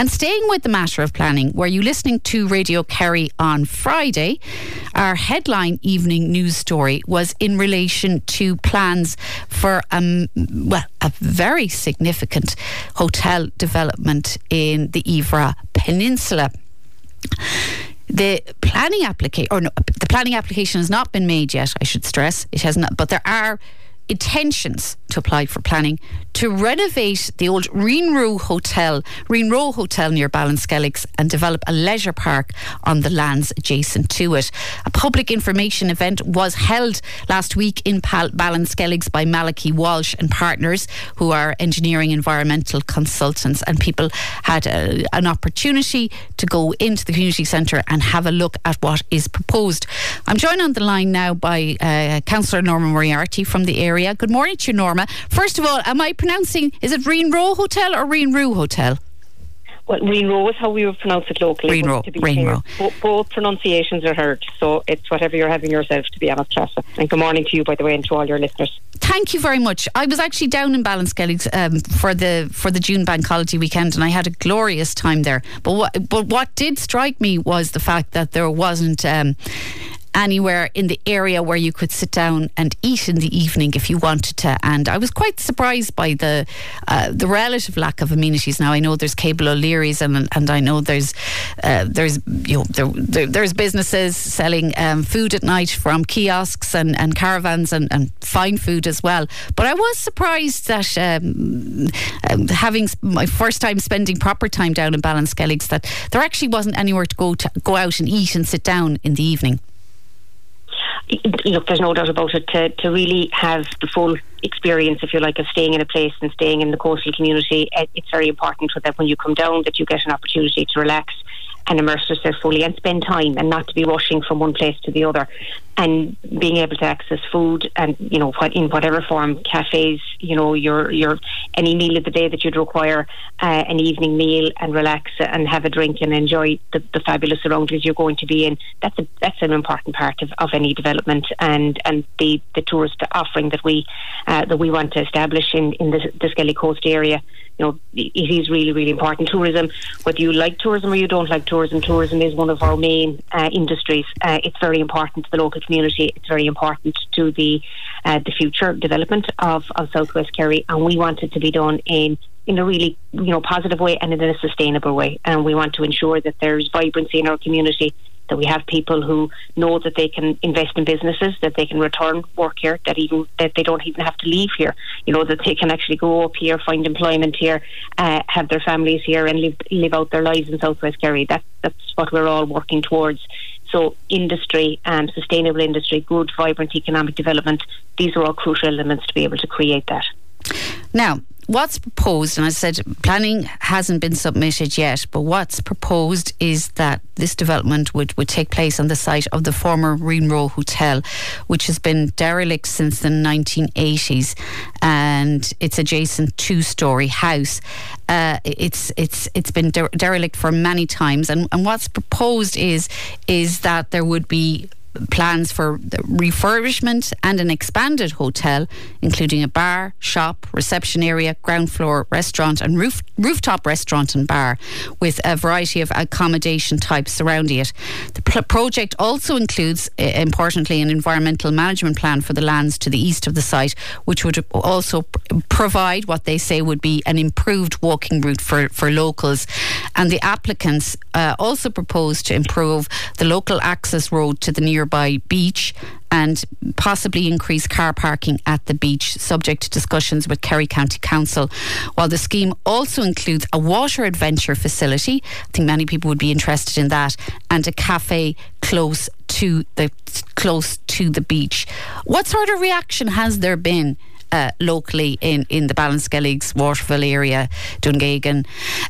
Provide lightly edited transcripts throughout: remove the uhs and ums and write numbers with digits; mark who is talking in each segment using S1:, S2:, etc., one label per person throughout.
S1: And staying with the matter of planning, were you listening to Radio Kerry on Friday? Our headline evening news story was in relation to plans for a very significant hotel development in the Iveragh Peninsula. The planning application has not been made yet, I should stress. It has not, but there are intentions to apply for planning to renovate the old Reenroe Hotel near Ballinskelligs and develop a leisure park on the lands adjacent to it. A public information event was held last week in Ballinskelligs by Malachi Walsh and partners, who are engineering environmental consultants, and people had an opportunity to go into the community centre and have a look at what is proposed. I'm joined on the line now by Councillor Norma Moriarty from the area. Good morning to you, Norma. First of all, am I pronouncing, is it Reenroe Hotel or Reenroe Hotel?
S2: Well, Reenroe is how we would pronounce it locally.
S1: Reenroe.
S2: Both pronunciations are heard, so it's whatever you're having yourself, to be honest, Tressa. And good morning to you, by the way, and to all your listeners.
S1: Thank you very much. I was actually down in Ballinskelligs for the June Bank Holiday weekend, and I had a glorious time there. But what did strike me was the fact that there wasn't anywhere in the area where you could sit down and eat in the evening if you wanted to, and I was quite surprised by the relative lack of amenities. Now I know there's Cable O'Leary's and I know there's businesses selling food at night from kiosks and caravans and fine food as well, but I was surprised that having my first time spending proper time down in Ballinskelligs, that there actually wasn't anywhere to go out and eat and sit down in the evening.
S2: Look, there's no doubt about it. To really have the full experience, if you like, of staying in a place and staying in the coastal community, it's very important that when you come down that you get an opportunity to relax and immerse yourself fully and spend time, and not to be rushing from one place to the other, and being able to access food and, in whatever form, cafes, your any meal of the day that you'd require, an evening meal, and relax and have a drink and enjoy the fabulous surroundings you're going to be in. That's an important part of any development, and the tourist offering that we want to establish in the Skelly Coast area. It is really, really important. Tourism, whether you like tourism or you don't like tourism is one of our main industries. It's very important to the local community. It's very important to the future development of Southwest Kerry, and we want it to be done in a really positive way and in a sustainable way. And we want to ensure that there's vibrancy in our community, that we have people who know that they can invest in businesses, that they can return work here, that they don't even have to leave here, that they can actually go up here, find employment here, have their families here and live out their lives in Southwest Kerry. That's what we're all working towards. So industry, sustainable industry, good, vibrant economic development, these are all crucial elements to be able to create that.
S1: Now, what's proposed, and as I said, planning hasn't been submitted yet, but what's proposed is that this development would take place on the site of the former Reenroe Hotel, which has been derelict since the 1980s, and it's adjacent two-storey house. It's been derelict for many times, and what's proposed is that there would be plans for the refurbishment and an expanded hotel, including a bar, shop, reception area, ground floor restaurant and rooftop restaurant and bar, with a variety of accommodation types surrounding it. The project also includes, importantly, an environmental management plan for the lands to the east of the site, which would also provide what they say would be an improved walking route for locals. And the applicants also propose to improve the local access road to the nearby beach and possibly increase car parking at the beach, subject to discussions with Kerry County Council. While the scheme also includes a water adventure facility, I think many people would be interested in that, and a cafe close to the beach. What sort of reaction has there been locally in the Ballinskelligs, Waterville area, Dungagan,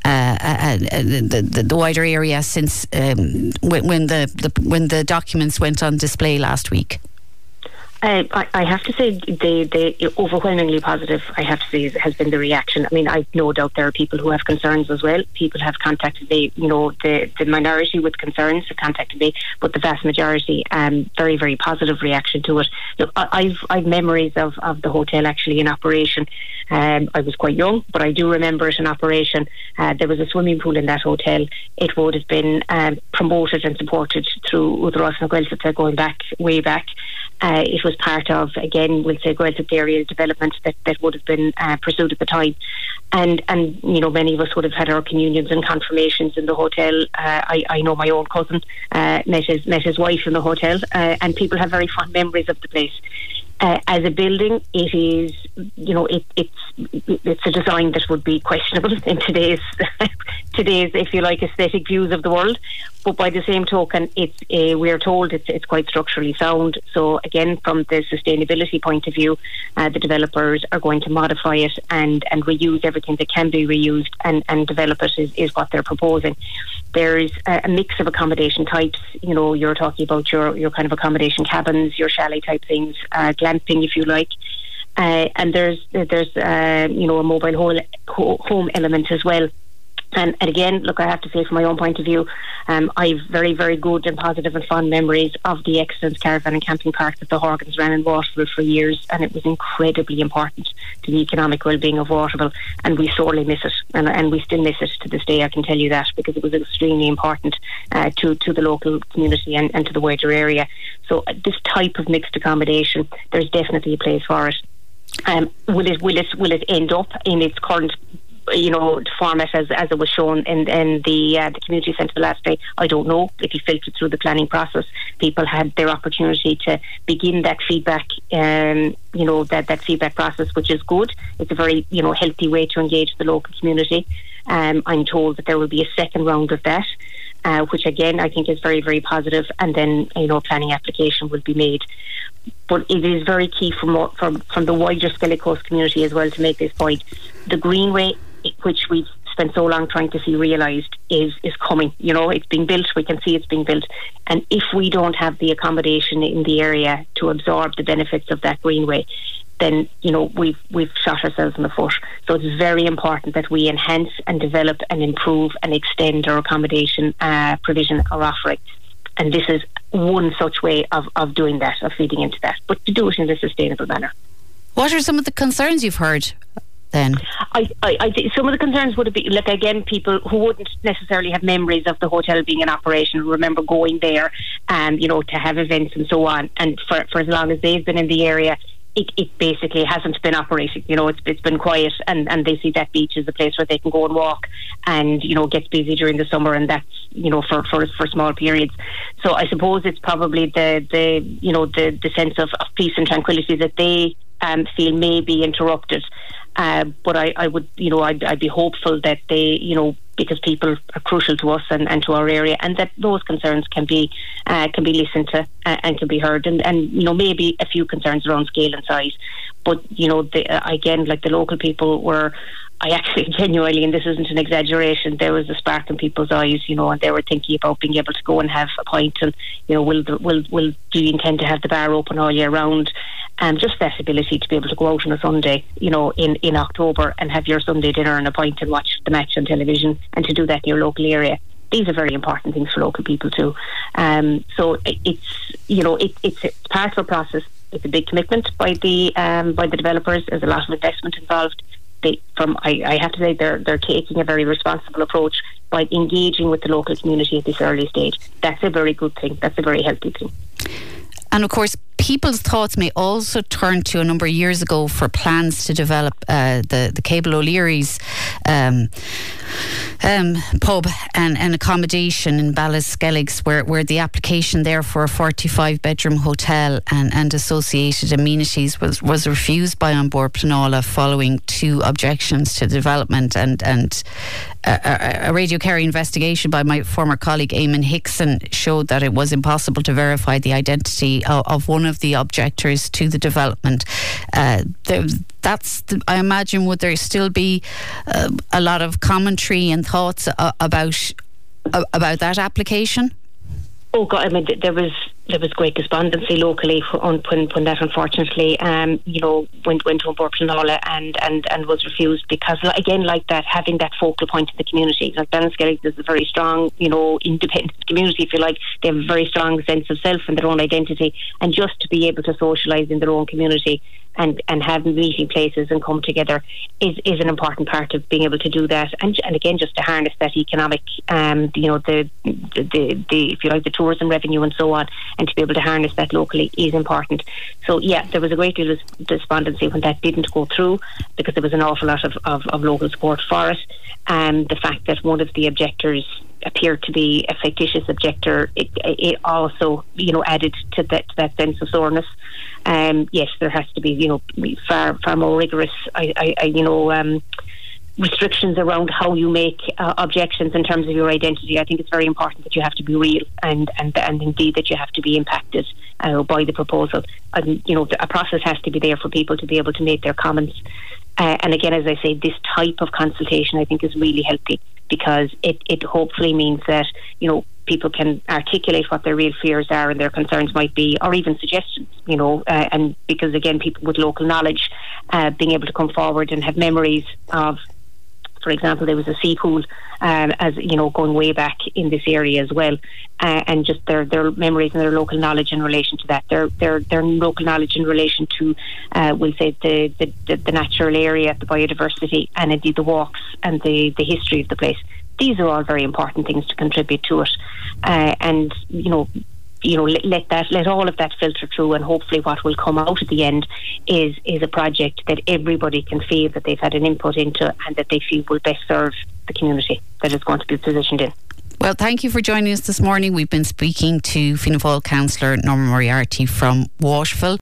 S1: the wider area since when the documents went on display last week?
S2: I have to say the overwhelmingly positive, I have to say, has been the reaction. I mean, I've no doubt there are people who have concerns as well. People have contacted me, the minority with concerns have contacted me, but the vast majority, very, very positive reaction to it. Look, I've memories of the hotel actually in operation. I was quite young, but I do remember it in operation. There was a swimming pool in that hotel. It would have been promoted and supported through Údarás na Gaeltachta going back, way back. It was part of, again, we'll say, Gaeltacht area development that would have been pursued at the time. And many of us would have had our communions and confirmations in the hotel. I know my own cousin met his wife in the hotel, and people have very fond memories of the place. As a building, it is, it's a design that would be questionable in today's, if you like, aesthetic views of the world. But by the same token, we're told it's quite structurally sound. So again, from the sustainability point of view, the developers are going to modify it and reuse everything that can be reused and develop it is what they're proposing. There's a mix of accommodation types. You're talking about your kind of accommodation cabins, your chalet type things, glamping, if you like. And there's a mobile home element as well. And again, look, I have to say from my own point of view, I've very, very good and positive and fond memories of the excellent caravan and camping park that the Horgans ran in Waterville for years, and it was incredibly important to the economic well-being of Waterville, and we sorely miss it, and we still miss it to this day, I can tell you that, because it was extremely important to the local community and to the wider area. So this type of mixed accommodation, there's definitely a place for it. Will it end up in its current format as it was shown in the community centre the last day? I don't know. If you filtered through the planning process, people had their opportunity to begin that feedback, that feedback process, which is good. It's a very, healthy way to engage the local community. I'm told that there will be a second round of that, which again I think is very, very positive, and then planning application will be made. But it is very key from the wider Skellig Coast community as well to make this point. The Greenway, which we've spent so long trying to see realised, is coming. It's being built. We can see it's being built. And if we don't have the accommodation in the area to absorb the benefits of that Greenway, then we've shot ourselves in the foot. So it's very important that we enhance and develop and improve and extend our accommodation provision or offering. And this is one such way of doing that, of feeding into that, but to do it in a sustainable manner.
S1: What are some of the concerns you've heard then?
S2: I think some of the concerns would be, like, again, people who wouldn't necessarily have memories of the hotel being in operation, remember going there and, to have events and so on. And for as long as they've been in the area, it basically hasn't been operating. It's been quiet, and they see that beach as a place where they can go and walk, and gets busy during the summer, and that's for small periods. So I suppose it's probably the sense of peace and tranquility that they feel may be interrupted. But I would, I'd be hopeful that they, because people are crucial to us and to our area, and that those concerns can be listened to and can be heard, and maybe a few concerns around scale and size. But again, like the local people were, I actually genuinely, and this isn't an exaggeration, there was a spark in people's eyes, and they were thinking about being able to go and have a pint, and do you intend to have the bar open all year round? And just that ability to be able to go out on a Sunday, in October, and have your Sunday dinner and a pint and watch the match on television, and to do that in your local area. These are very important things for local people too. So it's part of a process. It's a big commitment by the developers. There's a lot of investment involved. I have to say they're taking a very responsible approach by engaging with the local community at this early stage. That's a very good thing. That's a very healthy thing.
S1: And of course, people's thoughts may also turn to a number of years ago for plans to develop the Cable O'Leary's pub and accommodation in Ballyskelligs, where the application there for a 45-bedroom hotel and associated amenities was refused by An Bord Pleanála following 2 objections to development, and a Radio Kerry investigation by my former colleague Eamon Hickson showed that it was impossible to verify the identity of one of the objectors to the development. I imagine, would there still be a lot of commentary and thoughts about that application?
S2: Oh God! I mean, there was there was great despondency locally when that unfortunately went to Burplanala and was refused, because again, like that, having that focal point in the community, like Ballinskellig is a very strong independent community, if you like. They have a very strong sense of self and their own identity, and just to be able to socialise in their own community and have meeting places and come together is an important part of being able to do that, and again, just to harness that economic the if you like, the tourism revenue and so on, and to be able to harness that locally is important. So yeah, there was a great deal of despondency when that didn't go through, because there was an awful lot of local support for it. The fact that one of the objectors appeared to be a fictitious objector, it also added to that sense of soreness. Yes, there has to be far more rigorous restrictions around how you make objections in terms of your identity. I think it's very important that you have to be real and indeed that you have to be impacted by the proposal. And a process has to be there for people to be able to make their comments. And again, as I say, this type of consultation I think is really healthy, because it hopefully means that people can articulate what their real fears are and their concerns might be, or even suggestions, and because again, people with local knowledge being able to come forward and have memories of, for example, there was a sea pool going way back in this area as well, and just their memories and their local knowledge in relation to that, their local knowledge in relation to we'll say the natural area, the biodiversity, and indeed the walks and the history of the place. These are all very important things to contribute to it, and let all of that filter through, and hopefully what will come out at the end is a project that everybody can feel that they've had an input into, and that they feel will best serve the community that is going to be positioned in.
S1: Well, thank you for joining us this morning. We've been speaking to Fianna Fáil councillor Norma Moriarty from Waterford.